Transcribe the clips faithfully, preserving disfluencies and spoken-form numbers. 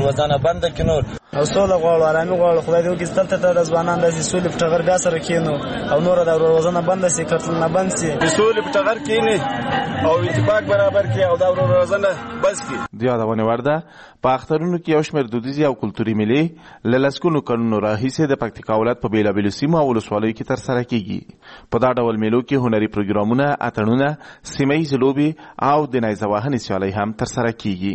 دروازه بند کړي نور او سوله غواړو، آرامي غواړو. خدای دې وکړي دلته ته د ځوانان داسې سولې په ټغر بیا سره کښېنو او نوره دروازه نه بنده سي، کړتلونه بند سي، د سولې په ټغر کښېني او اتفاق برابر کړي او دا دروازه نه بس کړي. د یادونې وړ ده په اخترونو کې یو شمېر دودیزې او کلتوري مېلې له لسګونو کلونو راهیسې د پکتیکا ولایت په بېلابېلو سیمو او ولسوالیو کې ترسره کېږي. په دا ډول مېلو کې هنري پروګرامونه، اتڼونه، سیمه ییزې لوبې او د نیزه وهنې سیالۍ هم ترسره کېږي.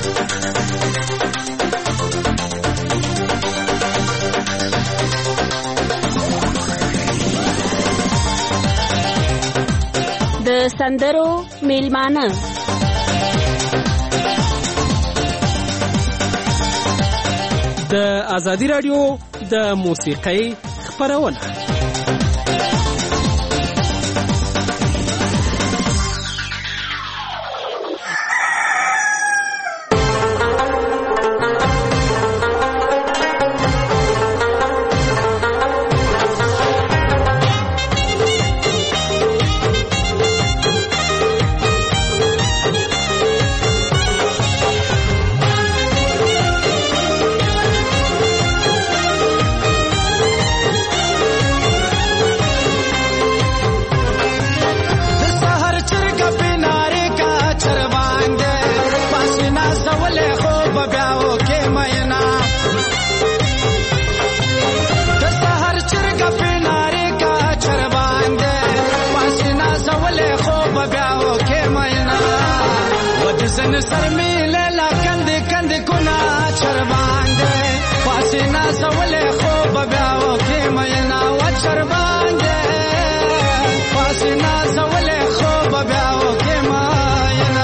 د سندرو میلمانه د آزادي رادیو د موسیقۍ خپرونه. سر میله لا کند کند کنا چربانده پاسینا سوله خوب بیاو کی مینا و چربانده پاسینا سوله خوب بیاو کی مینا.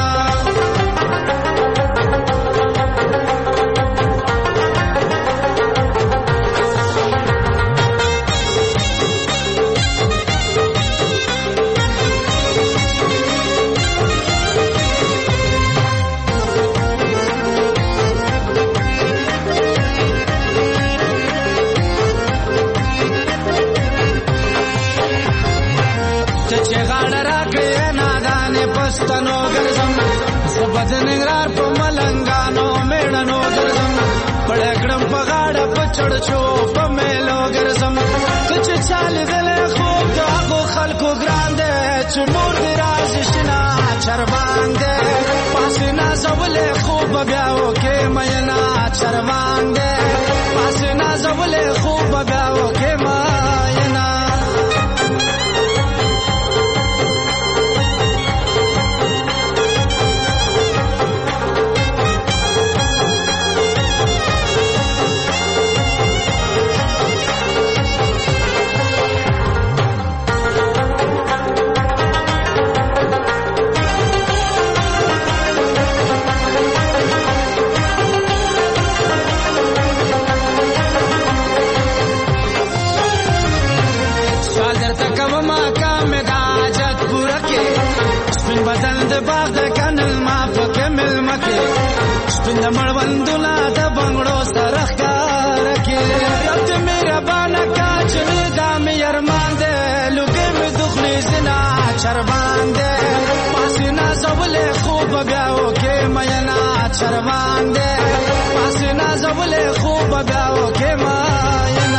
پښتنو ګرځم زبد نګرار په ملنګانو میړنو ګرځم پړکړم په غاړه په چړچو په میلو ګرځم کچ چال دل خوب دا خو خلکو ګران دي چې مور دې راز شنا چربان دي پاسینا زولې خوب بیاو کې مینا چربان دي پاسینا زولې خوب بیاو کې مینا. بدل د باغ د کنل ما پکې مل مکه سپند مړوندونه د بنگړو سره ښکار کې رات میرا بانا کاچ می دا مې ارمان دې لوګې مې دخلي زنا چربان دې پاسینا زولې خوب بیاو کې مینا چربان دې پاسینا زولې خوب بیاو کې مینا.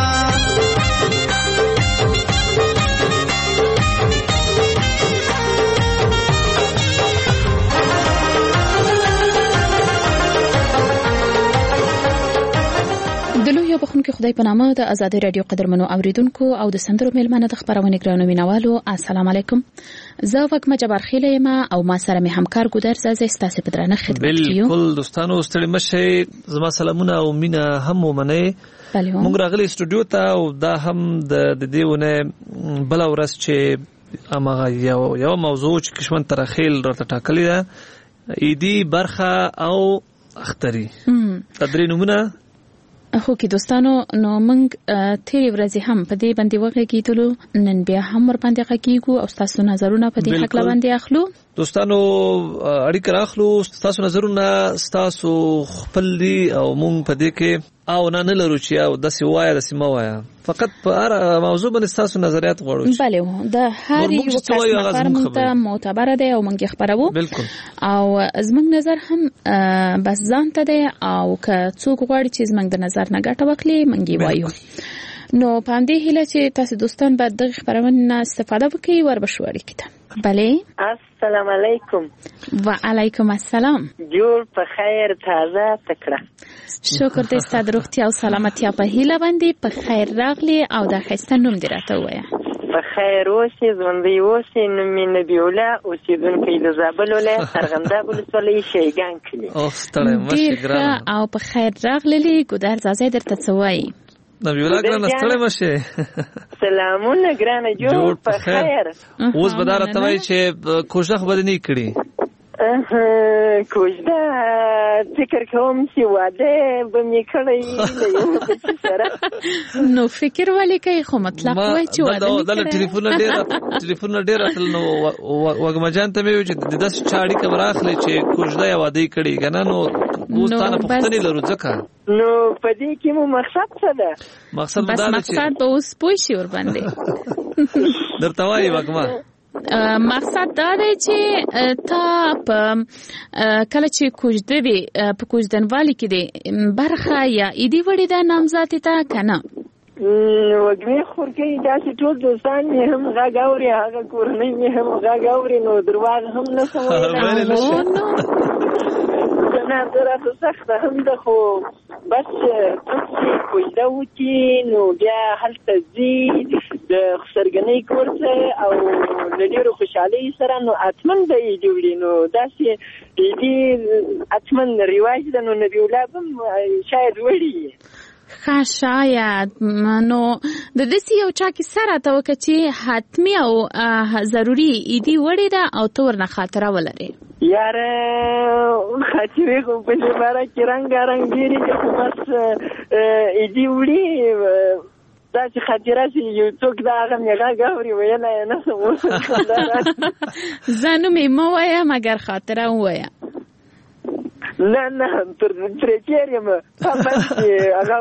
بخونکو خدای په نامه د آزادي رادیو قدرمنو اوریدونکو او د سندرو میلمانه د خبرونه ګرانو مینوالو السلام علیکم. زه وګم جبار خیله یم او ما سره می همکار ګودر زازه ستاسو په درنه خدمت کوم. بالکل دوستانو ستړي مشه زما سلامونه او مینا هم ومنه. موږ راغلي استودیو ته او دا هم د دېونه بل ورځ چې امغه یو یو موضوع چې کشمن ترخیل راته ټاکلې ده ایدی برخه او اختری تدری نمونه خو کې دوستانو نو موږ تیرې ورځې هم په دې باندې وغږیدلو نن بیا هم ور باندې غږیږو او تاسو نظرونه په دې حق باندې اخلو. دوستانو اړیکه راخلو تاسو نظرونه تاسو خپل دي او مونږ په دې کې او نه نه لرو چې او د سیوایا د سیمه وایا فقط په هر موضوع باندې تاسو نظریات غواړو. بله د هر یو کس نظر مونږ ته معتبر دی او مونږ خبرو بالکل او زمونږ نظر هم بس ځان ته دی او که څوک غواړي چې زمونږ د نظر نه ګټه واخلي مونږ وایو. نو په دې هیله چې تاسو دوستان به د خبرونه استفاده وکړي وربشوري کیته. بله السلام علیکم. و علیکم السلام. جوړ په خیر تازه تکړه. شکر دې ستاسو روغتیا او سلامتیا په هیله باندې په خیر راغلی او د خسته نوم دې راته وایه. په خیر اوسې ژوندۍ اوسې نوم مې نبی الله اوسېدونکی د زابل ولایت ارغنداب ولسوالۍ شیګان کلي. او ستړی مشه ګرانه او په خیر راغلی ګودر زازې درته څه وایي. نبی الله ګرانه ستړی مشه. سلامونه ګرانه جوړ په خیر. اوس به دا راته وایي چې کوژده خو به دې نه کړي. کوژده فکر کوم چې واده به مې کړی له یو بچي سره. نو فکر ولې کوي خو مطلب وایي چې واده مې کړی. دا ټلیفون ډېر ټلیفون ډېر راتل نو وګما جان ته مې وایي چې د داسې چا اړیکه به راخلي چې کوژده یا واده یې کړي که نه نو اوس تا نه پوښتنې لرو ځکه نو په دې کې مو مقصد څه ده؟ مقصد بس مقصد به اوس پوه شي ورباندې درته وایي وګما مقصد دا دی چې تا په کله چې کوژده وي په کوژدنوالي کې دی برخه یا ایدي وړې ده نامزادې ته که نه؟ وګمې خورکۍ داسې ټول دوستان مې هم غږ اوري هغه کورنۍ مې هم غږ اوري نو درواغ هم نه شم ویلی. نه زه راته سخته هم ده خو بس څوک چې کوژده وکړي نو بیا هلته ځي د خسرګنۍ کور ته او له ډېرو خوشحالۍ سره نو حتما به یې جوړي نو داسې ایدي حتما رواج ده نو نبي الله به هم شاید وړي. ښه شاید نو د داسې یو چا کیسه راته وکړه چې حتمي او ضروري ایدي وړې ده او ته ورنه خاطره ولرې. یاره خاطرې خو په دې باره کې رنګارنګ ډېرې دي خو بس ایدي وړي داسې خاطره چې یو څوک د هغه مې غږ اوري ویلی یې نه شم. زه نوم یې مه وایه مګر خاطره ووایه. نه نه پرې تېر یم بس چې هغه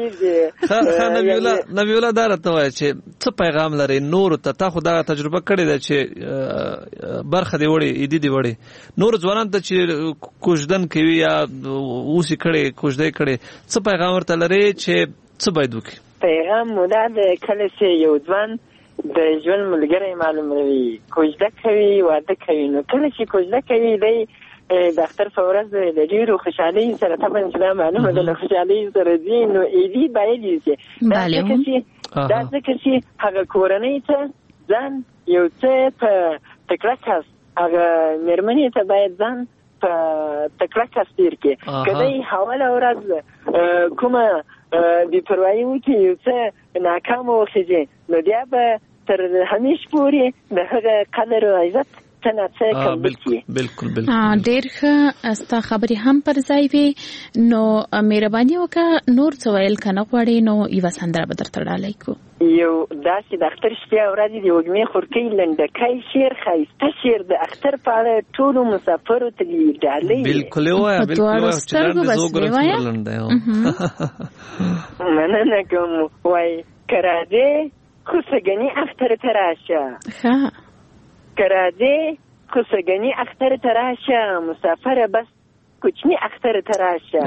پوهېږي. نبي الله دا راته وایه چې څه پیغام لرئ نورو ته؟ تا خو دغه تجربه کړې ده چې برخه دې وړې ایدي دې وړې نورو ځوانانو ته چې کوژدن کوي یا اوس یې کړې کوژده یې کړې څه پیغام ورته لرئ چې څه باید وکړي؟ پیغام مو دا ده کله چې یو ځوان د ژوند ملګری معلوموي کوژده کوي واده کوي نو کله چې کوژده کوي دی د اختر په ورځ د ډېرو خوشحالۍ سره طبعا چې دا معلومه ده له خوشحالۍ سره ځي نو ایدي باید یوسي. دا ځکه چې هغه کورنۍ ته ځان یو څه په تکړه کس هغه مېرمنې ته باید ځان په تکړه کس تېر کړي. که دی حواله ورځ کومه بې پروایي وکړي یو څه ناکامه وخېږي نو بیا به تر همیش پورې د هغه قدر او عزت بالکل بالکل بالکل ډېر ښه ستا خبرې هم پر ځای وي نو مهرباني وکړه نور څه ویل که نه غواړې نو یوه سندره به درته ډالۍ کړو. یو داسې د اختر شپې ورځې د وږمې خورکۍ لنډکی شعر ښایسته شعر د اختر په اړه ټولو مسافرو ته دې ډالۍ بالکل یې وایه بالکل یې وایه چې لنډ دې زه وګورم چې مننه کوم. وایي که راځې خو سږني اختر ته راشه ښه که راځې خو سږني اختر ته راشه مسافره بس کوچني اختر ته راشه.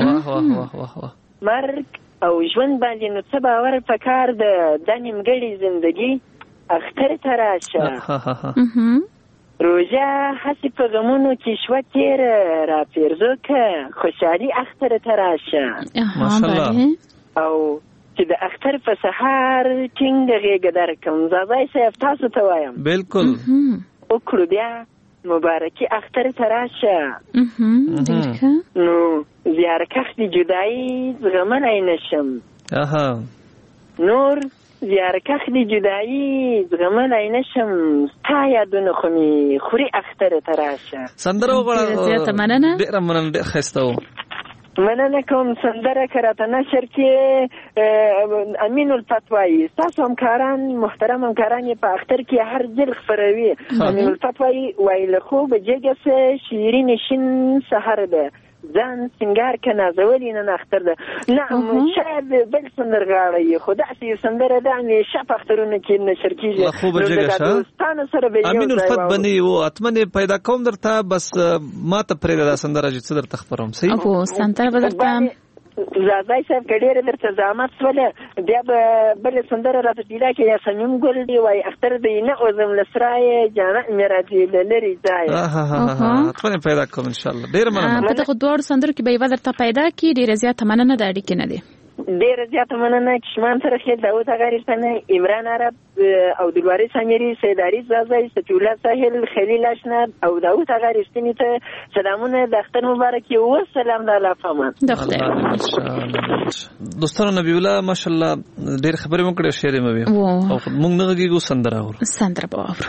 مرګ او ژوند باندې نو څه باور پکار ده دا نیمګړې زندګي اختر ته راشه. روژه هسې په غمونو کې شوه تېره راپېرزو که خوشحالي اختر ته راشه. او چې د اختر په سهار ټینګه غېږه درکړم زازای صاحب تاسو ته وایم بالکل وکړو بیا مبارکي اختر ته راشه نو زیارکښ د جدایي زغملی نشم. نور زیارکښ د جدایي زغملی نشم ستا یادونه خو مې خوري اختر ته راشه. سندره وغواړه. زیاته مننه. ډېره مننه ډېر ښایسته و. مننه کوم. سندره که راته نشر کې امین الفت وایي. ستاسو همکاران محترم همکاران یې په اختر کې هر ځل خپروي. امین الفت وایي وایي له خوبه جګه سه شیرین شین سحر ده ځان سنگار که نازولی نن اختر ده. نه شاید بل سندرغاړی خو داسې یو سندره ده همیشه په اخترونو کې نشر کېږي. خوبه جګه شه امین الفت بني و اتمن پیدا کوم درته بس ما ته پرېږده دا سندره چې څه درته خپروم. صحیح او سندره به درته زادای صاحب که ډېره درته زحمت شوله بیا به بلې سندره راته پیدا کړي. یا صمیم ګل دی وایي اختر دی نه اوزم له سرای جانه مې راځي له لرې ځایه. اتمن پیدا کوم انشاءالله. ډېره مننه. په دغو دواړو سندرو کې به یوه درته پیدا کړي. ډېره زیاته مننه. د اړیکې نه دی ډېره زیاته مننه. کشمان سره خیل داود اغاریستانه عمران عرب او دلواري سامیری سیداری زازای ستوله ساحل خلیل اشنب او داود اغاریستانی ته سلامونه د اختر مبارک و سلام د الله پامان. دوستانو نبی الله ماشاءالله ډېر خبرې مو کړې شعر مې او موږ نه غږیږو سندره اورو. سندره به اورو.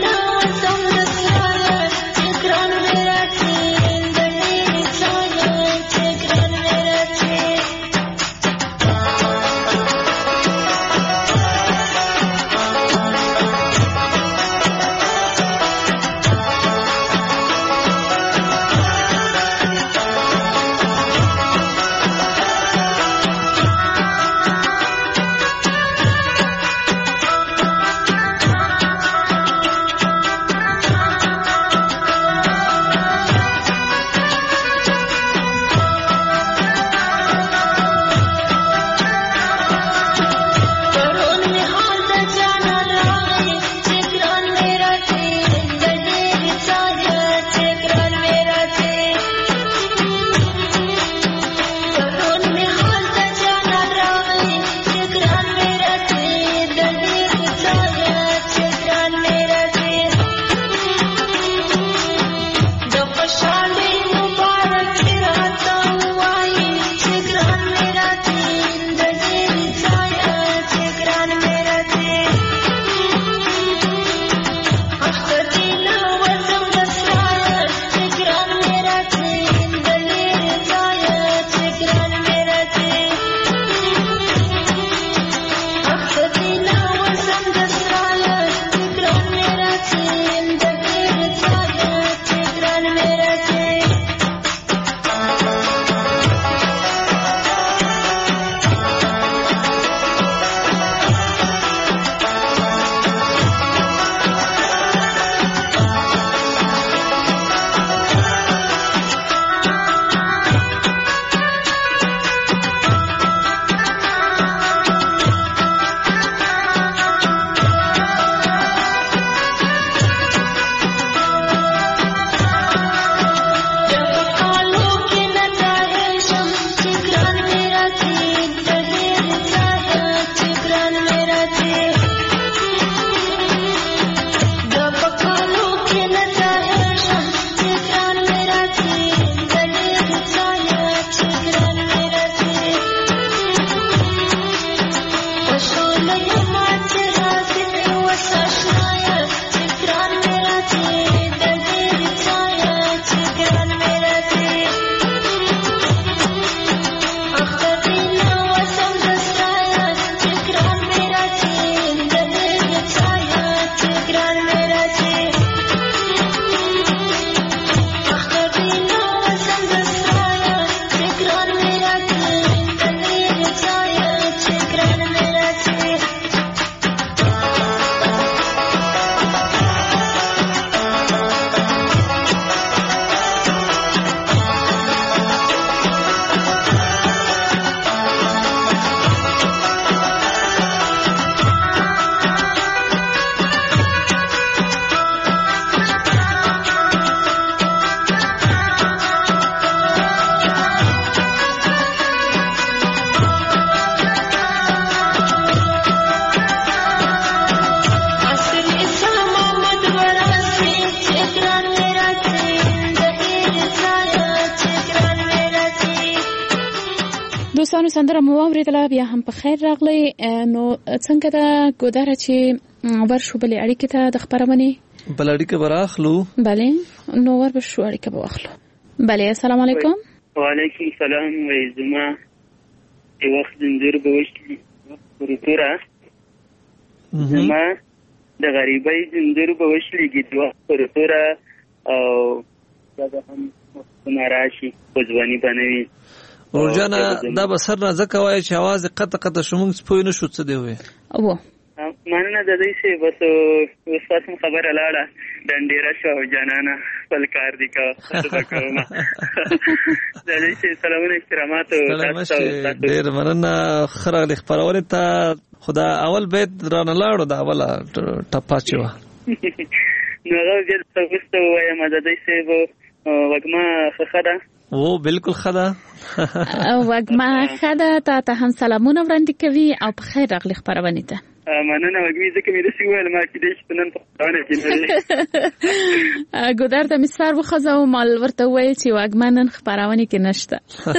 Yeah. سندره مو اوریدله بیا هم په خیر راغلی. نو څنګه دا ګودره چې ورشو بلې اړیکې ته د خبرونې بل اړیکه براخلو. بله نو ور بشو اړیکه به واخلو. بله السلام علیکم. وعلیکم السلام. وای زما یو وخت زنجیر به وشي ورتوره زما د غریبۍ زنجیر به وشلېږي د وخت ورتوره او دا هم ناراشي په ځواني باندې ورجانه دا به سر نه ځکه وایي چې اواز قطع قطع شو موږ پوه نه شو څه دی وی او مننه د دې چې بس اوس تاسو خبره لاړه ډنډیره شو جانانه خپل کار دی کا څه کوم د دې چې سلامونه احترامات تاسو ډېر مننه خراغلی خبرونه ته خدا اول بیت رانه لاړو دا اوله ټپا چې و نو هغه بیا تاسو وایم د دې چې وګما خخدا او بالکل خدا وګما خدا ته ته هم سلامونه وړاندې کوي او په خیر راغلی خبرونه ته مننه وګمی ځکه مې د سی ویل ما کې د شپنن په ځانه کې نه ګودر ته مسفر وخزه او مال ورته وایي چې وګمنن خبرونه کې نشته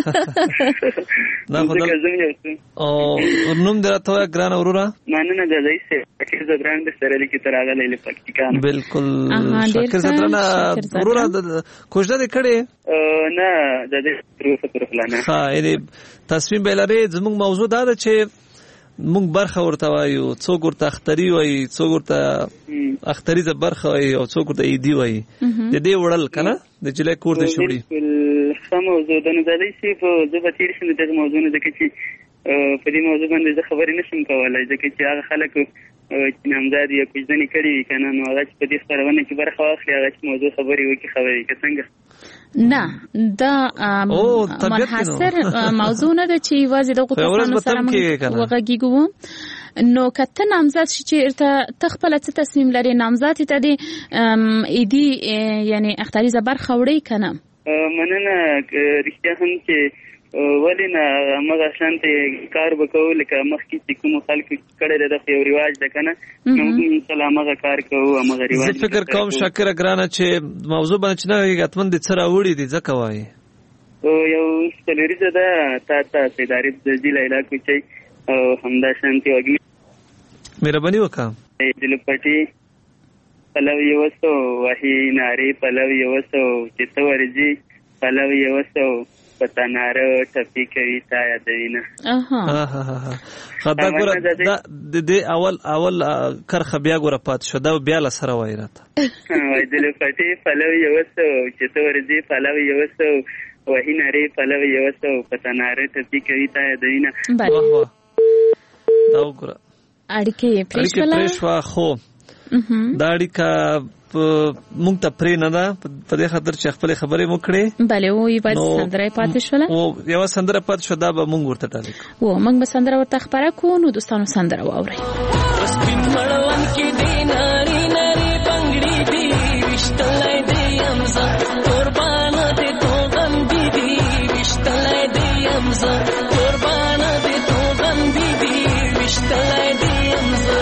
نه خدای او ورنوم درته ګران اورورا مننه د دې چې کې زدران د سره لیکي تراغله ل پکتیکان بالکل شکر زدران اورورا کوژده دې کړي نه د دې پروسه پر فلانه ها دې تصمیم بلاره زموږ موضوع دا ده چې مونږ برخه ورته وایو څوک ورته اختری وایي څوک ورته اختری ته برخه وایي او څوک ورته ایدی وایي د دې وړل کنه د جلې کور د شوړي سم موضوع د نه دای شي په ځبه تیر شنه د موضوع نه د کچي په دې موضوع باندې د خبرې نشم کولای ځکه چې هغه خلک چې نامزاد یا کوژدنې کړي کنه نو هغه په دې خبرونه کې برخه واخلي هغه موضوع خبرې وکړي خبرې کې څنګه نه دا منحصر موضوع نه ده چې یوازې د غوښتنو سره وغږیږو نو کته نامزاد شي چې ارته تخپل څه تصمیم لري نامزاد ته دي ایدي یعنی اختیاري زبر خوړی کنه مننه رښتیا هم چې ولینه مګه شانته کار وکول لکه مخکې چې کوم خلک کړه د یو ریواج ده کنه موږ سلامه کار کوو هغه ریواج زه فکر کوم شکر ګرانه چې موضوع باندې نه غتمن د سره وړي دي ځکه وایي او یو سلریزه ده تا ته ادارې د ضلع علاقې چې همدا شانتي وګړي مهرباني وکړه دل پټي پلوي وسو وحي ناري پلوي وسو چې تورځي پلوي وسو پتاناره ټپی کوي تا یادوینه اها اها خدا ګور د دې اول اول کرخه بیا ګور پات شو دا بیا لسره وای راته وای دل پټي پلوي وسو چې تورځي پلوي وسو وحي ناري پلوي وسو پتاناره ټپی کوي تا یادوینه واه واه دا ګور اړیکې پرېښوا خو دا اړیکه مونږ ته پرې نه ده په دې خاطر چې خپل خبرې مو کړې بله و یو باید سندره پاتې شوله او یو سندره پاتې شو دا به مونږ ورته ټالیک و مونږ به سندره ورته خبره کوو نو دوستانو سندره واورئ سپین مړوند کې دی ناري ناري بنګړي دی وشتلای دی امزه قربان دې تو غم دی دی وشتلای دی امزه قربان دې تو غم دی دی وشتلای دی امزه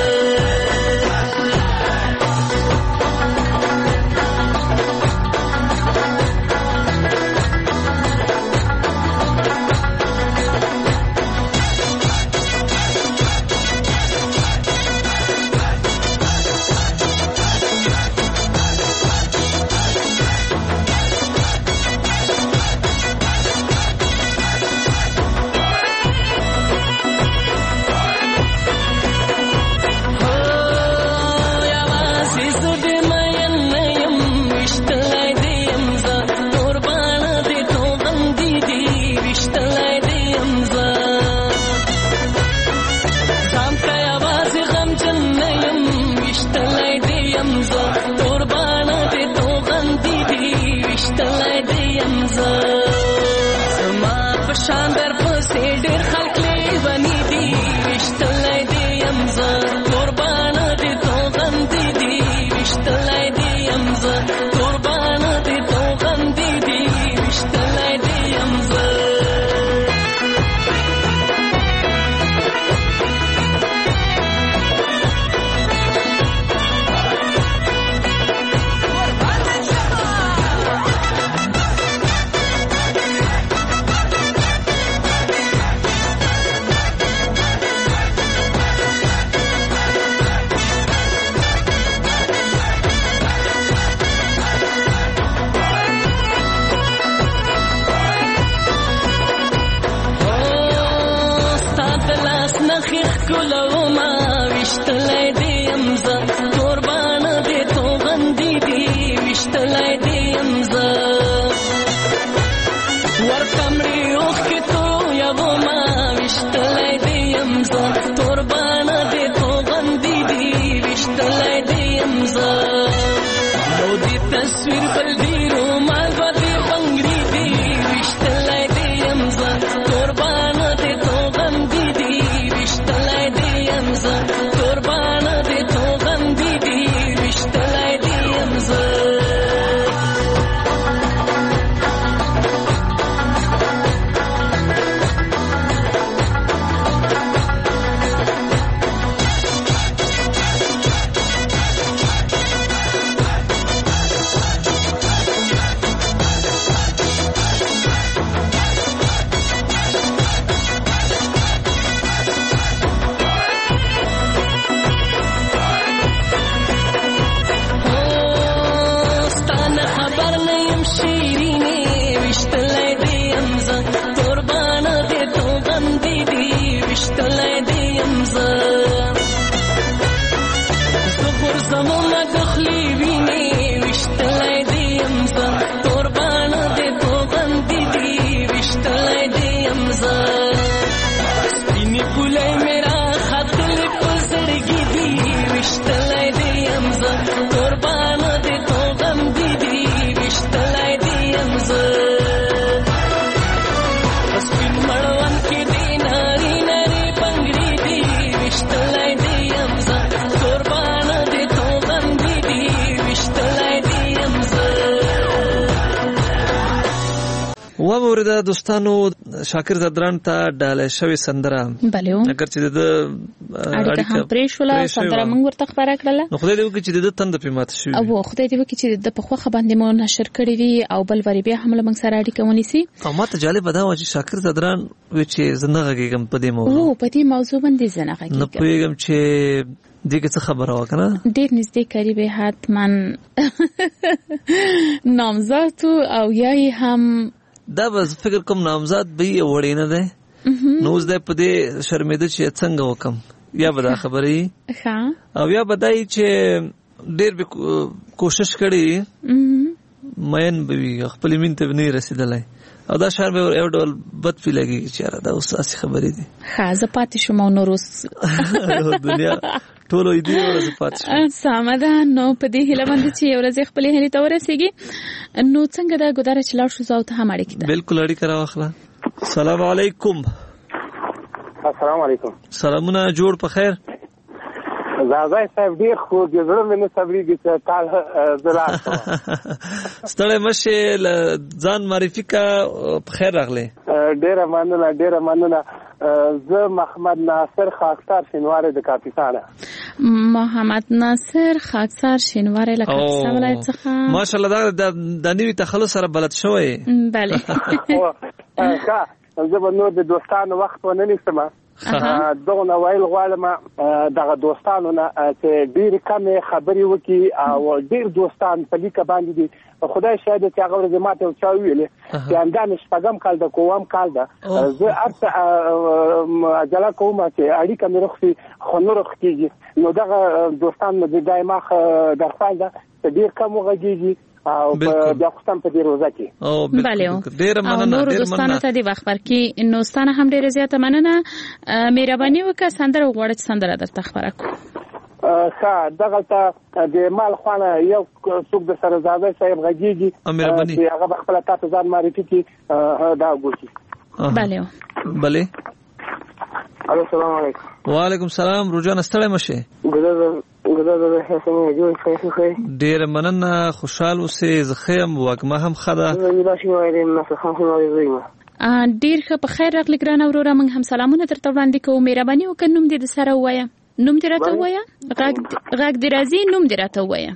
ښکلو ما وشتلی دې یم زه قربانه دې توغندې دې وشتلی دې یم زه ورکمړې اوښکې تویوو ما وشتلی دې یم زه قربانه دې توغندې دې وشتلی دې یم زه نو دې تصویر بل ډېرو مالګه دې بنګړي دې وشتلی دې یم زه قربانه دې توغندې دې وشتلی دې یم زه قربانه دې توغندې دې وشتلی دې یم زه ومورده دوستانو شاکر زدران ته ډاله شوی سندره بله اگر چې د اړیکه هم پرې شوله سندره موږ ورته خپاره کړله نو خدای دې وکړي چې د تند پې ماته شوي او خدای دې وکړي چې د په خوښه باندې مو نشر کړي وي او بل وری بیا هم له موږ سره اړیکه ونیسي او ماته جالبه دا وه چې شاکر زدران وایي چې زه نه غږېږم په دې موضوع او په دې موضوع باندې زه نه غږېږم نه پوهېږم چې دې کې څه خبره وه که نه ډېر نږدې قریب حتما نامزاد او یا یې هم دا به فکر کوم نامزاد به یې وړې نه دی نو اوس دی په دې شرمېده چې څنګه وکم یا به دا خبره وي او یا به دا چې ډېر به کوشش کړی مین به وي خپلې مینې ته به نه رسېدلی او دا شعر به یو ډول بد پې لګېږي چې یاره دا اوس داسې خبرې دي ښه زه پاتې شوم او نور اوس دنیا ټولو یې دي یو ورځ پاتې شوم سمه ده نو په دې هیله باندې چې یو ورځ خپلې هیلې ته ورسېږي نو څنګه ده ګودره چې لاړ شو زه او ته هم اړیکې ده بلکل اړیکه راواخله السلام علیکم السلام علیکم سلامونه جوړ په خیر زازای صاحب ډیر خو د زړه مې نه صبرېږي چې کال زه لاړ شم ستړی مه شې ځان معرفي کړه په خیر راغلی ډېره مننه ډېره مننه زه محمد ناصر خاکسار شینواری د کاپیسا محمد ناصر خاکسار شینواری له کاپیسا ولایت څخه ماشاءالله دا د نوي تخلص سره بلد شوی بله ښه زه به نور د دوستانو وخت ونه نیسم دغه نه ویل غواړم دغه دوستانو نه چې ډېرې کمې خبرې وکړي او ډېر دوستان په لیکه باندې دي خدای شاید چې هغه ورځ ماته یو چا وویلې چې همدا مې شپږم کال ده که اووم کال ده زه هر څه عجله کوم چې اړیکه مې روغ شي خو نه روغ کېږي نو دغه دوستان مې دا ما درخواست ده چې ډېر کم وغږېږي او بیا خو سم په دې روزه کې بله او نورو دوستانو ته دې وخت ورکړي نو ستانه هم ډېره زیاته مننه مهرباني وکړه سندره وغواړه چې سندره درته خپره کړو ښه دغلته د مال خوانه یو څوک د سره زاده صاحب غږېږي چې هغه به خپله تا ته ځان معرفي کړي دا وګوري بله بله الو السلام علیکم وعلیکم السلام روجانه ستړی مه شې ډېره مننه خوشحال اوسې زه ښه یم وږمه هم ښه ده ډېر ښه په خیر راغلې ګرانه وروره موږ هم سلامونه درته وړاندې کوو مهرباني وکړه نوم دې د سره ووایه نوم دې راته ووایه غږ دې راځي نوم دې راته ووایه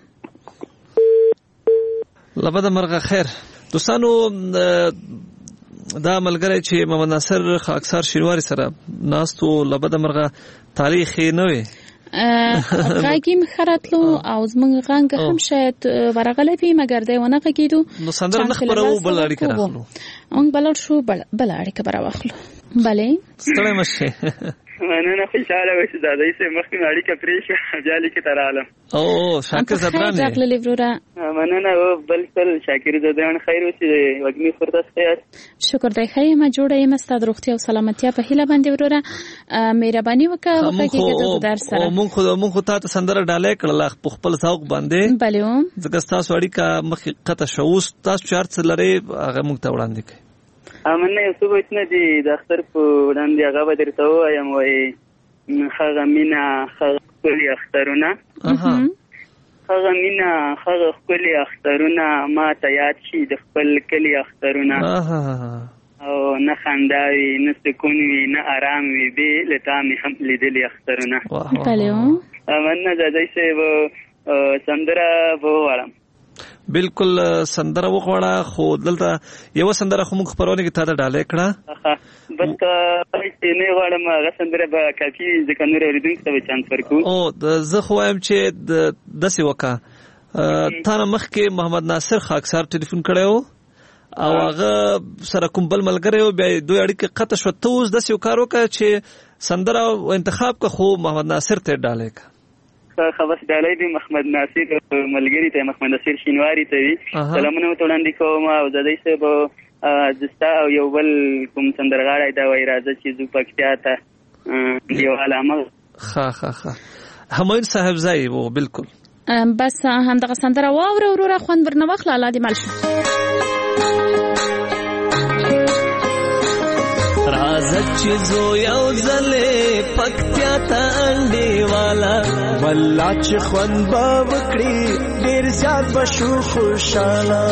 له بده مرغه خیر دوستانو دا ملګری چې محمد ناصر خاکسار شینواری سره ناست و له بده مرغه تاریخ یې نه وی غږ یې ښه راتلو او زموږ غږ هم شاید ورغلی وي مګر دی ونه غږېدو نو سندره نه خپروو بل اړیکه راخلو موږ بل شو بله اړیکه به راواخلو بلې ستړی مه شې مننه خوشاله وې چې دا دای سه مخکې اړیکه پرې شو بیا لیکې تر عالم او شاکر زدران راغله لیورا مننه او بالکل شاکر زدران خیر اوسې وګنی فرصت خیر شکر دی خیر ما جوړه یم ستاسو روغتیا او سلامتیا په هیله باندې وروره مهرباني وکړه وکړه کې د در سره او مونږ خو مونږ خو تاسو سندره ډالې کړل خپل ذوق باندې بله ځکه تاسو اړیکه مخکې قطه شوس تاسو چارت لري هغه مونږ ته وړاندې کړئ امنه یو څه وښنه دي د اختر په وړاندې هغه به درته وایم وای هغه مینا هغه کلی اخترونه هغه مینا هغه کلی اخترونه ما ته یاد شي د خپل کلی اخترونه او نه خنداوي نه سکون وي نه آرام وي به لته می هم لیدلې اخترونه بله امنه د دې څه سندره ووالم بالکل سندره وغواړه خو دلته یو سندره خو موږ خبرونه کې تا ته ډالې کړه بس که نه غواړم هغه سندره به کافي ځکه نور اوریدونکو ته به چانس ورکړو او زه خو وایم چې داسې وکړه تا نه مخکې محمد ناصر خاکسار ټلیفون کړی و او هغه سره کوم بل ملګری و بیا دوی اړیکې قطع شوه ته اوس داسې یو کار وکړه چې سندره انتخاب که خو محمد ناصر ته یې ډالې کړه خبر ډالۍ دی محمد ناصر ملګری ته محمد ناصر شینواری ته وي سلامونه ورته وړاندې کوم او د دې صاحب دستا او یو بل کوم سندرغاړی دا وایي راځه چې زو پکتیا ته یو علامه ښه ښه ښه همایون صاحبزی و بالکل بس همدغه سندره واوره وروره خوند ورنه واخله الله دې مل شي راځه چې زو یو ځلې پکتیا ته انډیواله والله چې خوند به وکړي ډېر زیات به شو خوشحاله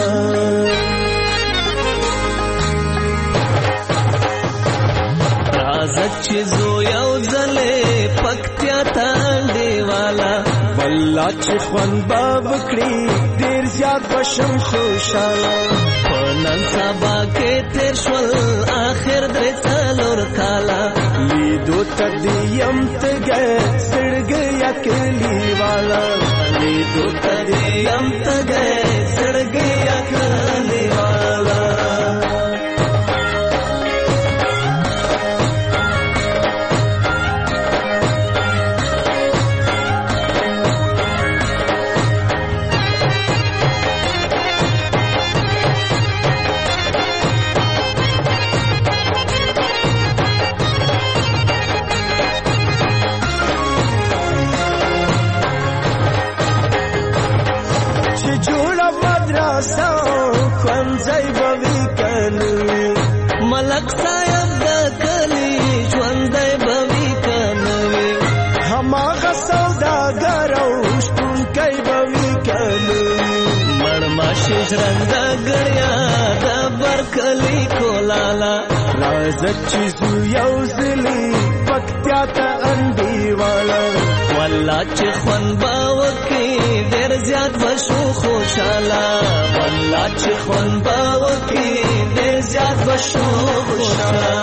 راځه چې زو یو ځلې پکتیا ته انډیواله والله چې خوند به وکړي ډېر زیات به شم خوشحاله نن سبا کې تیر شول آخر درې څلور کاله لیدو ته دیم تګه سړګ یا کلی والا لیدو ته دیم تګه سړګ یا کلی والا ملک صاحب د کلی ژوندی به وي که نه وي هماغه سوداګر او شپونکی به وي که نه وي مړماشي ژرنده ګړیا د برکلي کولاله راځه چې زو یو ځلې پکتیا ته انډیواله والله چې خوند به وکړي ډېر زیات به شو خوشحاله والله چې خوند به وکړي ډېر زیات به شو خوشحاله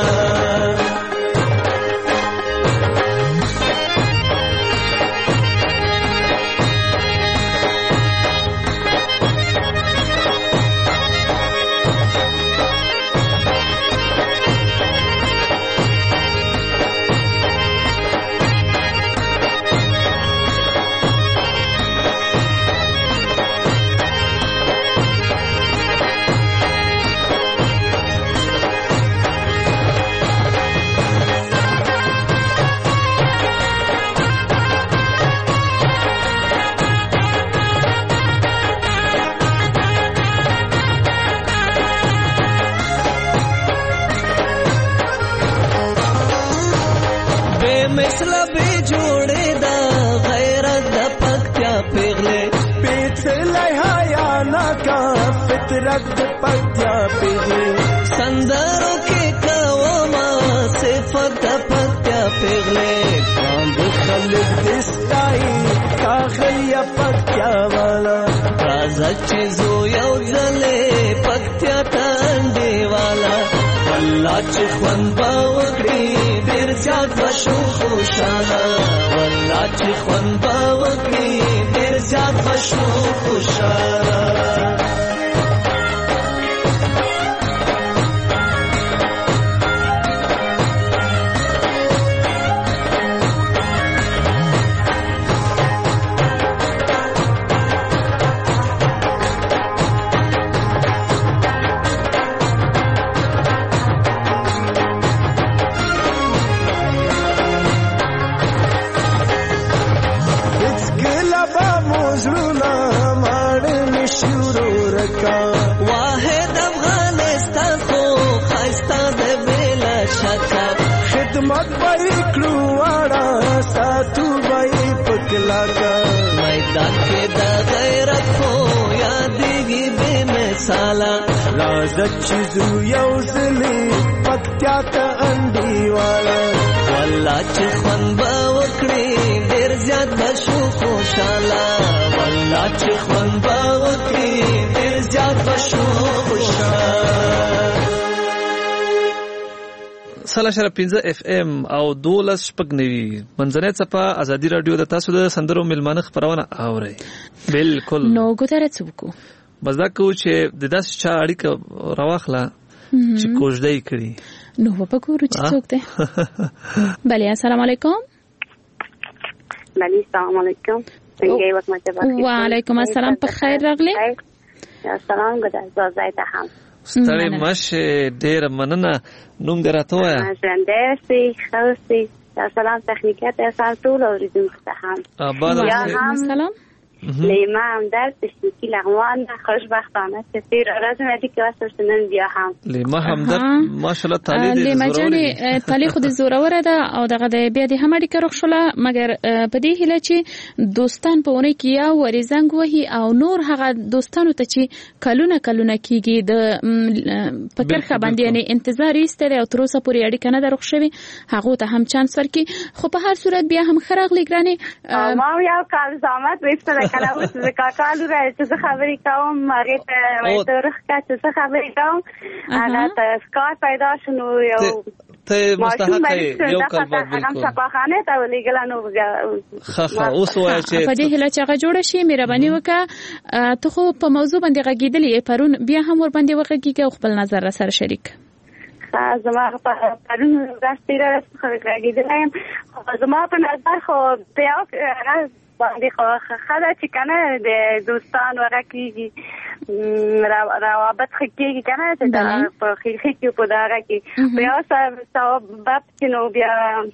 مثلا به جوړې دا غیرت د پکتیا پیغلې پیڅلې حیا ناکا فطرت د پکتیا پیغلې سندرو کې کوما صفت د پکتیا پیغلې باندې خلک دستای کاغلیا پکتیا والا راځه چې زو یو ځلې پکتیا ته انډیواله والله چې خوند به وکړي ډېر زیات به شو خوشحاله والله چې خوند به وکړي ډېر زیات به شو خوشحاله زړونه ماړ نشورو رکا واحد افغانستان خو خایستا د بلا شکا خدمت بای کړو واړه ساتو بای پکلاکا میدان کې د غیرت خو یادېږي بې مثاله راځه چې زو یو ځلې پکتیا ته انډیواله والله چې خوند به وکړي ډېر زیات به شو خوشحاله والله چې خوند به وکړي ډېر زیات به شو خوشحاله سلا شر پنځه اف ام او دولس شپږ نوي منځنۍ څپه ازادي رادیو د تاسو د سندرو ملمانه خبرونه اوري بالکل نو ګوتره څوک بس دا کو چې د داس چا اړیکه راوخله چې کوژدای کړي نو په ګورو چې څوک ده بله السلام علیکم بله السلام علیکم څنګه یو وخت وعلیکم السلام په خیر راغلی السلام ګډه زایته هم ستړي مشه ډېر مننه نوم دې راته وایه ژوندی سي ښه اوسئ سلام تخنیکیت احسان ټول اورېدونکو ته هم یا هم سلام لیما همدرد تشنیکی لغمان خوشبختانه که سیر رازم ادی که واسه شنن بیا هم لیما همدرد ماشاءالله تعالی دې لیما جانې تعالی خو دې زوروره ده او دغه د بیا دې هم اړیکه روښله مګر په دې هیله چې دوستان په اونۍ کې یا ورې زنګ وهي او نور هغه دوستانو ته چې کلونه کلونه کېږي د په کرښه باندې یعنې انتظار ایسته دی او تر اوسه پورې اړیکه نه ده روښ شوې هغو ته هم چانس ورکړي خو په هر صورت بیا هم ښه راغلې ګرانې ما یو کال زحمت ویسته کله اوس د کاکالو را چې څه خبرې کوم هغې ته ورته ورښکه چې څه خبرې کوم هغه ته کار پیدا شو نو یو ته مستحقه یو کال بعد بالکل هم سپاخانه ته ولېږله نو ښه ښه اوس ووایه چې په دې هیله چې هغه جوړه شي مهرباني وکړه ته خو په موضوع باندې غږېدلې یې پرون بیا هم ورباندې وغږېږه او خپل نظر را سره شریک زما پرون ورځ تېره غږېدلی یم زما په نظر خو بیا باندې خو ښه ده چې که نه د دوستان وغه کېږي روابط ښه کېږي که نه چې په خیلخي کې په دغه کې په یو سبب چې نو بیا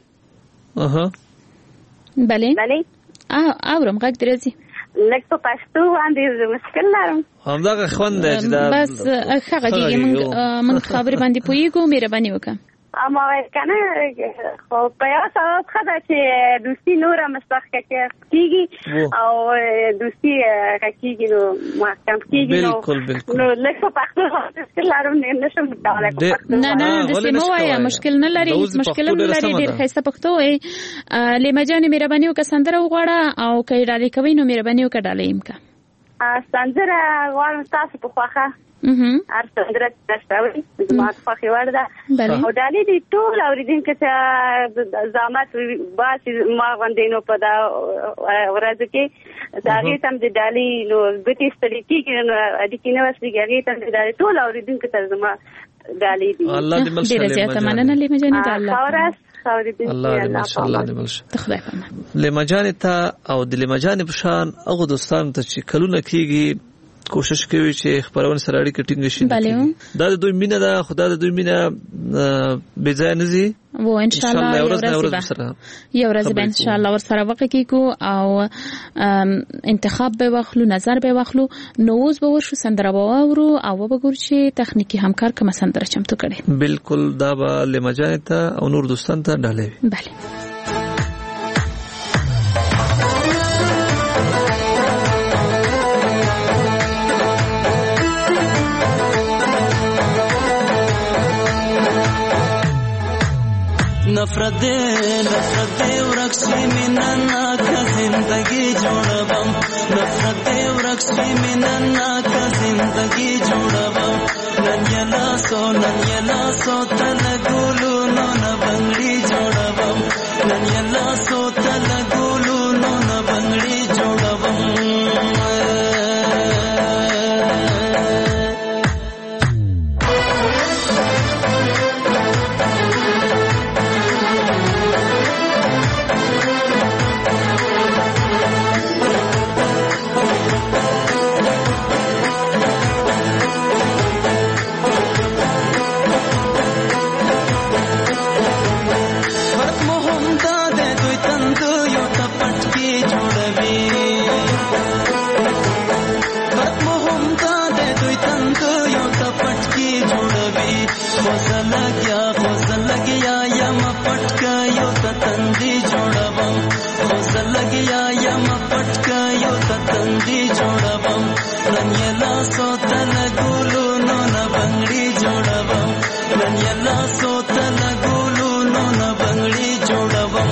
بلې بلې اورم غږ دې راځي لږ په پښتو باندې مشکل لرم همدغه خوند دی چې دا بس ښه غږېږي موږ خبرې باندې پوهېږو مهرباني وکړه اما کنه خو په یو سبب ښه ده چې دوستي نوره مستحقه کېږي او دوستي ښه کېږي نو محکم کېږي نو نو لږ په پښتو مشکل لرم نشم کولی نه نه داسې مه وایه مشکل نه لري هېڅ مشکل هم نه لري ډېر ښایسته پښتو وایي لیما جانې مهرباني وکړه سندره وغواړه او که یې ډالۍ کوئ نو مهرباني وکړه ډالۍ یې وکړه سندره غواړم ستاسو په خوښه هر سندره تشتوي زما خوښې وړ ده او ډالۍ دې ټول اورېدونکو ته زحمت باسي ما غوندې نو په دا ورځو کې د هغې ته هم د ډالۍ نو ګوتې ستړي کېږي نو اړیکې نه وسلېږي هغې ته هم د ډالۍ ټول اورېدونکو ته زما ډالۍ دي ډېره زیاته مننه لیما جانې د الله الله دې ماشاءالله دې مل شي لیما جانې ته او د لیما جانې په شان هغو دوستانو ته چې کلونه کېږي کوشش کوي چې خبرونه سره اړیکه ټینګ شي دا د دوی مینه ده خدا د دوی مینه بې ځایه نه ځي و ان شاء الله یو ورځ به یو ورځ به ان شاء الله ورسره وکړو او انتخاب به واخلو نظر به واخلو نو اوس به ورشو سندره به واورو او به ګور چې تخنیکی همکار کوم سندره چمتو کړي بالکل دا به لیما جانې ته او نور دوستان ته ډالۍ بله نفرت دے نفرت دے ورکشی مننا کا زندگی جوڑبم نفرت دے ورکشی مننا کا زندگی جوڑبم نن یلا سو نن یلا سو تل ګولو نو نه بنگړي جوړبم نن یلا سو تل ګولو نو نه بنگړي جوړبم بنگړي جوړوم نن یلا سوتل ګولو نو نه بنگړي جوړوم نن یلا سوتل ګولو نو نه بنگړي جوړوم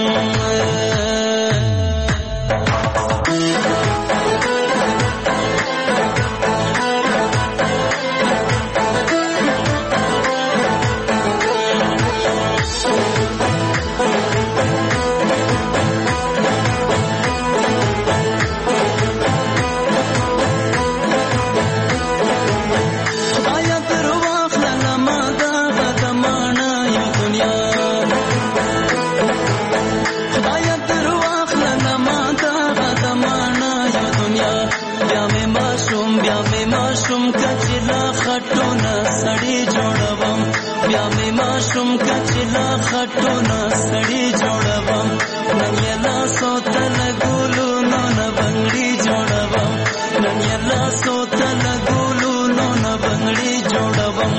شم کچلا خټونه سړی جوړوم نن یلا سوتل ګولو نو نه بنگړي جوړوم نن یلا سوتل ګولو نو نه بنگړي جوړوم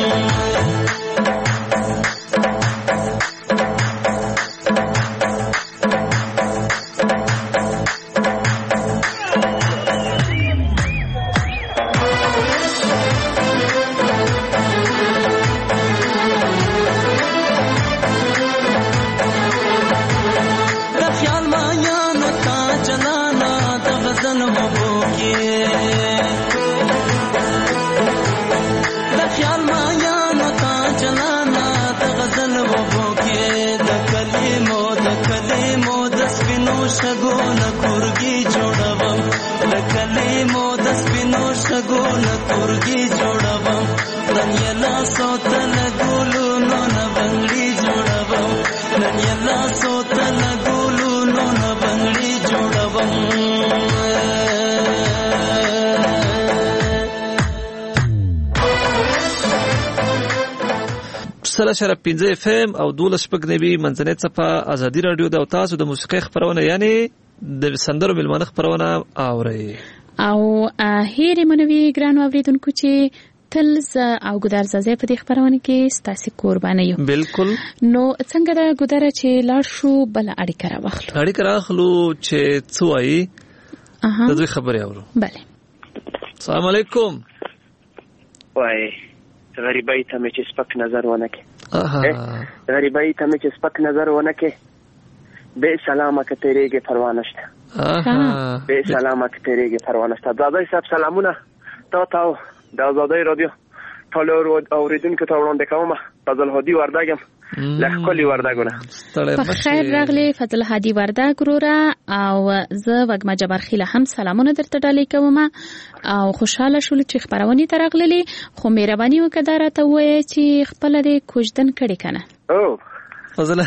شرف پنځه اف ام او دولس شپږ نوي منځنۍ صفه ازادي رادیو د تاسو د موسیقي خبرونه یعنی د سندرو ملمانه خبرونه اوري او هیري منوي ګرانو اوریدونکو چې تل ز او ګدار زازه په دې خبرونه کې ستاسو قرباني یو بالکل نو څنګه دا ګدار چې لاړ شو بل اړیکه راوخلو اړیکه راخلو چې څوای اها د دوی خبرې اورو bale السلام علیکم وای غریبای ته مې چې سپک نظر ونه کې غریبای ته مې چې سپک نظر ونه کې به سلامه که تیرېږي پروا نشته به سلامه که تیرېږي پروا نشته دادای صاحب سلامونه تا تاو د آزادۍ رادیو ټول اوریدونکو ته وړاندې کوم فضل هادي وردګم له ښکلي وردګونه په خیر راغلی فضل هادي وردګ وروره او زه وږمه جبارخیله هم سلامونه درته ډالۍ کوم او خوشحاله شول چې خبرونه ته راغلي خو مهرباني وکړه دا راته ووایه چې خپله دې کوژدن کړې که نه او فضل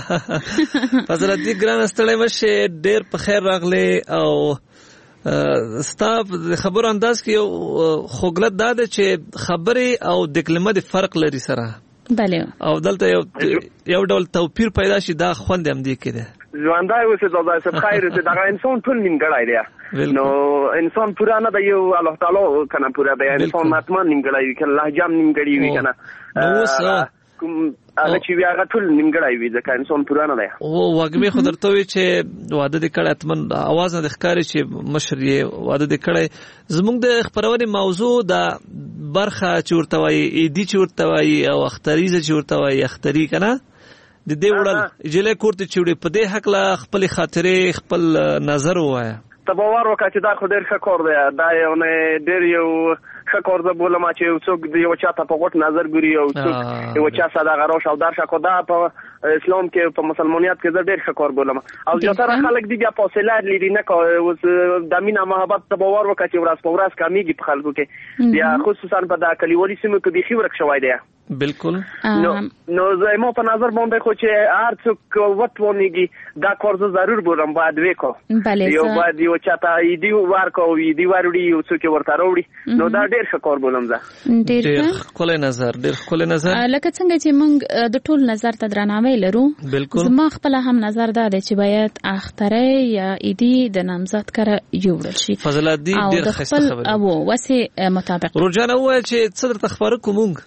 فضل هادي ګرانه ستړی مشې ډېر په خیر راغلی او ستا د خبرو انداز کې یو خوږلت دا ده چې خبرې او د کلمه د فرق لري سره بله او دلته یو یو ډول توپیر پیدا شي دا خوند هم دی کې ده ژوندی اوسې دادای صاحب خیر اوسې دغه انسان ټول نیمګړی دی نو انسان پوره نه دی یو الله تعالی کنه پوره دی انسان حتما نیمګړی وي کنه لهجه هم نیمګړی وي کنه نو اوس کوم هغه چې وي هغه ټول نیمګړی وي ځکه انسان پوره نه دی او وږمې خو درته وایي چې واده دې کړی حتما اواز نه دې ښکاري چې مشر یې واده دې کړی زموږ د خپرونې موضوع دا برخه چې ورته وایي عیدي چې ورته وایي او اختریزه چې ورته وایي اختري که نه د دې وړل نجلۍ کور ته چې وړي په دې هکله خپلې خاطرې خپل نظر ووایه ته باور وکړه چې دا خو ډېر ښه کار دی دا یو ډېر یو ښه کار زه بولم چې یو څوک د یو چا ته په غوټ نظر ګوري او څوک یو چا سره دغه راشه او درشه خو دا په اسلام کې په مسلمانیت کې زه ډېر ښه کار بولم او زیاتره خلک دي بیا فاصله لري نه اوس د مینه محبت ته باور وکړه چې ورځ په ورځ کمیږي په خلکو کې بیا خصوصا په دا کلیوالي سیمو کې بیخي ورک شوی دی بالکل نو نو زما په نظر باندې خو چې هر څوک وټونیږي دا کار زه ضرور بولم باید وکړو یو باید یو چاته ایدي ورکو ایدي وروړي یو څوک ورته راوړي نو دا ډېر ښه کار بولم زه ډېر ښکلی نظر ډېر ښکلی نظر لکه څنګه چې موږ د ټول نظر ته درناوی لرو بالکل زما خپله هم نظر دا دی چې باید اختری یا ایدي د نامزد کره یوړل شي فضل هادي ډېر ښایسته خبرې او د خپل وسې مطابق ورور جانه وویل چې څه درته خبره کوو موږ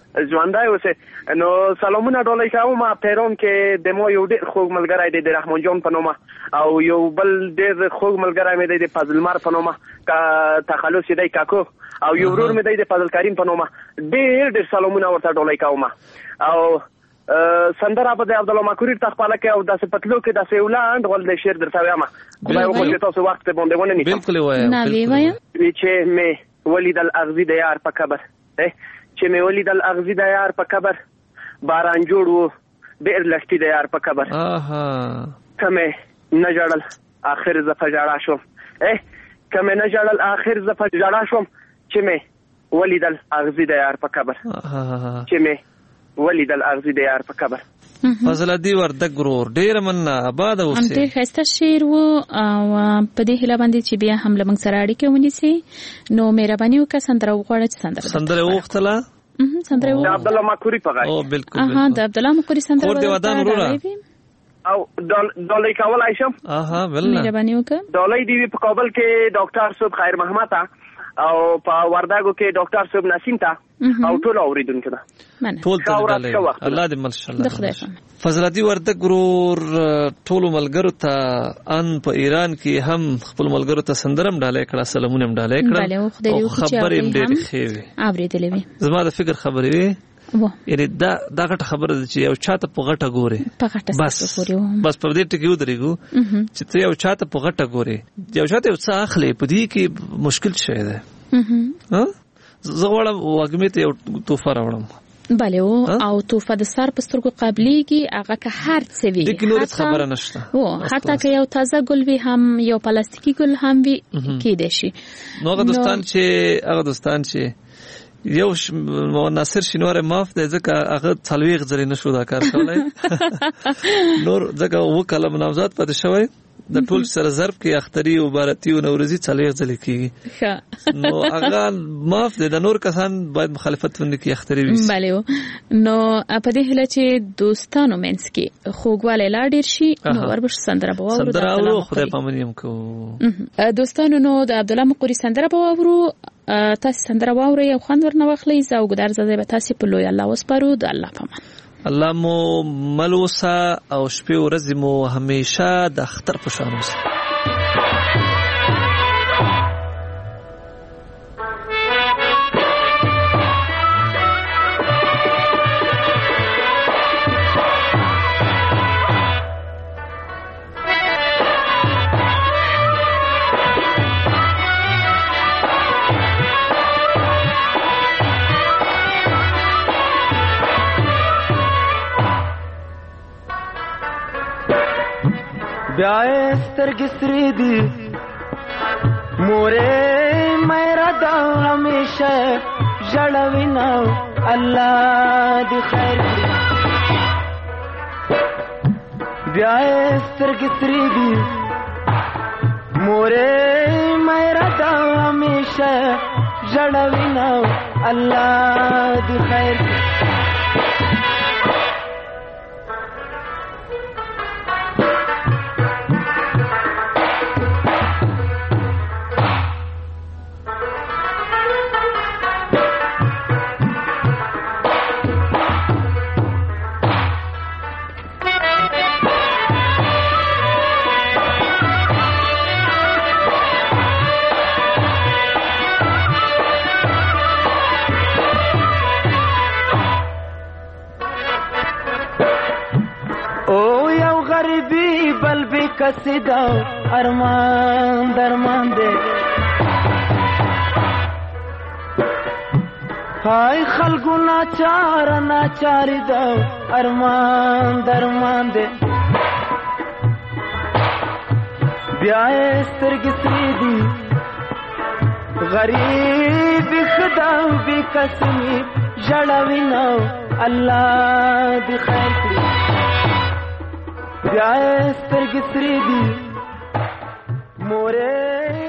ژوندی اوسې. نو سلامونه ډالۍ کوم. پیرون کې د مو یو ډېر خوږ ملګری دی د رحمان جان په نومه، او یو بل ډېر خوږ ملګری مې دی د فضل مر په نومه، تخلص دی کاکو، او یو ورور مې دی د فضل کریم په نومه. ډېر ډېر سلامونه ورته ډالۍ کوم. او سندره به د عبدالله مکوري تخپله کې او داسې پتلو کې داسې یو لاند غول د شعر درته وایم. خدای وکړي چې تاسو وخت باندې ونه نیسم. بالکل وایم. نه وی وایم. چې مې ولیدل اغزي د یار په قبر، چې مې ولیدل اغزي د یار په قبر، باران جوړ وو ډېر لښتي د یار په قبر. که مې نه ژړل آخر زه په ژړا شوم، که مې نه ژړل آخر زه په ژړا شوم، چې مې ولیدل اغزي د یار په قبر، چې مې ولیدل اغزي د یار په قبر. فضل دی وردګ ورور ډېر مننه، آباد اوسې. ډېر ښایسته شعر و او په دې هیله باندې چې بیا هم له موږ سره اړیکې ونیسي. نو مهرباني وکړه سندره وغواړه چې سندره سندره وغوښتله. سندره د عبدالله مکوري په غږ. او بالکل اها د عبدالله مکوري سندره کور دی ودان وروره او ډالۍ کولای شم. اها بل مهرباني وکړه. ډالۍ دی په کابل کې ډاکټر صاحب خیر محمد او په وردګو کې ډاکټر صاحب نسیم ته او ټول اوریدونکو ته ټول ته ډالۍ. الله دې ماشاءالله. فضلادي وردګ ورور ټول ملګرو ته ان په ایران کې هم خپل ملګرو ته سندرم ډالۍ کړه، سلامونه هم ډالۍ کړه او خبرې هم ډېرې ښې وې. اورېدلې وې. زما د فکر خبرې وې. یعنی دا دا غټه خبره ده چې یو چاته په غټه ګوري، بس بس په دې ټکی ودرېږو چې ته یو چاته په غټه ګوري، یو چاته یو څه اخلي، په دې کې مشکل شی ده. ها زه غواړم وګمې ته یو توفه راوړم. بله او توفه د سر په سترګو قبلېږي، هغه که هر څه وي، دغه نور خبره نشته. او حتی که یو تازه ګل وي هم یو پلاستیکي ګل هم وي کېدای شي. نو هغه دوستان چې هغه دوستان چې یو ناصر شینوار معاف دی ځکه هغه څلوېښت ځلې نشو دا کار کولی، نور ځکه اووه کاله نامزاد پاتې شوی. د ټول سره ضرب کې اختري او بارتي او نوروزي څلوېښت ځلې کېږي. نو هغه معاف دی. د نور کسان باید مخالفت ونه کړي، اختري وي. بله نو په دې هیله چې دوستانو منځ کې خوږوالی لا ډېر شي. نو وربش سندره به واورو. سندره اورو خدای پامني هم کوو. دوستانو نو د عبدالله مقوري سندره به واورو. تاسو سندره واورئ او خوند ورنه واخلئ. زه اوږده عرضه به تاسې په لوی الله وسپارو. د الله په امان. الله مو مل اوسه او شپې ورځې مو همیشه د اختر په شان اوسه. بیا سترګې سرې دي مورې مېرا دا همیشه ژړوي نه الله دې خیر کړي. بیا سترګې سرې دي مورې مېرا دا همیشه ژړوي نه الله دې خیر کړي. کسیدا ارمان درمان دے ہائے خلقو ناچار ناچاری دا ارمان درمان دے بیائے سترگی سیدی غریب خدا بھی قسمی جڑاوی نو اللہ دی خیر کری. بیا سترګې سرې دي مورې